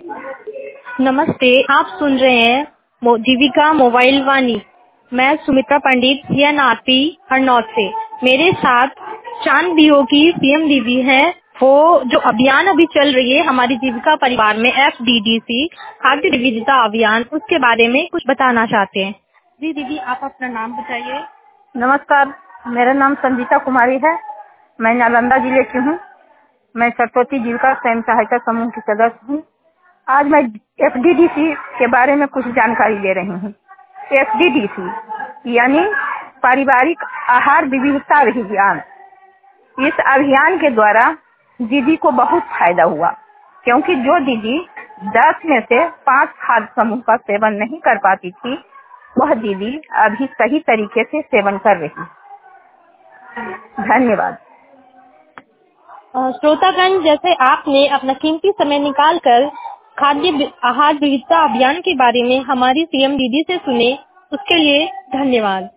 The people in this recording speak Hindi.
नमस्ते, आप सुन रहे हैं जीविका मोबाइल वाणी। मैं सुमित्रा पंडित CNRP हरनौत से। मेरे साथ चांद बीओ की CM दीदी है। वो जो अभियान अभी चल रही है हमारी जीविका परिवार में FDDC खाद्य विविधता अभियान, उसके बारे में कुछ बताना चाहते हैं। जी दीदी, आप अपना नाम बताइए। नमस्कार, मेरा नाम संगीता कुमारी है। मैं नालंदा जिले की हूँ। मैं सरस्वती जीविका स्वयं सहायता समूह की सदस्य हूँ। आज मैं FDDC के बारे में कुछ जानकारी दे रही हूँ। FDDC यानी पारिवारिक आहार विविधता अभियान। इस अभियान के द्वारा दीदी को बहुत फायदा हुआ, क्योंकि जो दीदी 10 में से 5 खाद्य समूह का सेवन नहीं कर पाती थी, वह दीदी अभी सही तरीके से सेवन कर रही है। धन्यवाद। श्रोतागण, जैसे आपने अपना कीमती समय निकालकर खाद्य आहार विविधता अभियान के बारे में हमारी CM दीदी से सुने, उसके लिए धन्यवाद।